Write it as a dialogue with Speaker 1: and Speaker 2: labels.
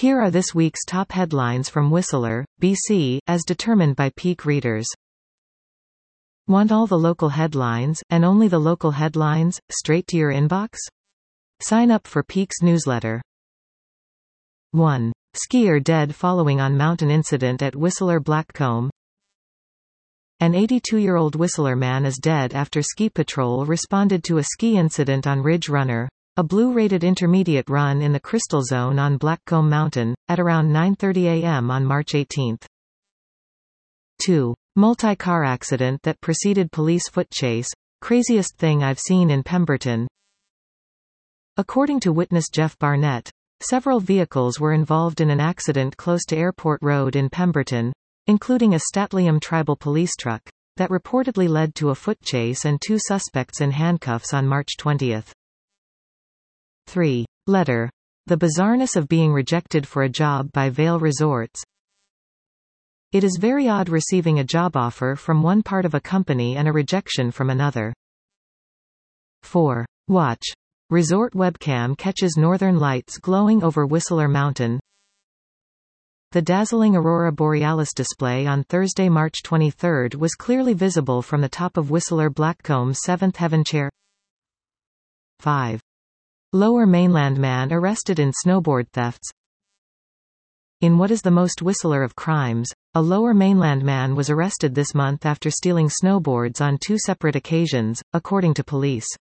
Speaker 1: Here are this week's top headlines from Whistler, BC, as determined by Peak readers. Want all the local headlines, and only the local headlines, straight to your inbox? Sign up for Peak's newsletter. 1. Skier dead following on mountain incident at Whistler Blackcomb. An 82-year-old Whistler man is dead after ski patrol responded to a ski incident on Ridge Runner, a blue-rated intermediate run in the Crystal Zone on Blackcomb Mountain, at around 9:30 a.m. on March 18. 2. Multi-car accident that preceded police foot chase, craziest thing I've seen in Pemberton. According to witness Jeff Barnett, several vehicles were involved in an accident close to Airport Road in Pemberton, including a Statlium tribal police truck, that reportedly led to a foot chase and 2 suspects in handcuffs on March 20. 3. Letter. The bizarreness of being rejected for a job by Vail Resorts. It is very odd receiving a job offer from one part of a company and a rejection from another. 4. Watch. Resort webcam catches northern lights glowing over Whistler Mountain. The dazzling aurora borealis display on Thursday, March 23 was clearly visible from the top of Whistler Blackcomb's 7th Heaven Chair. 5. Lower Mainland man arrested in snowboard thefts. In what is the most Whistler of crimes, a Lower Mainland man was arrested this month after stealing snowboards on 2 separate occasions, according to police.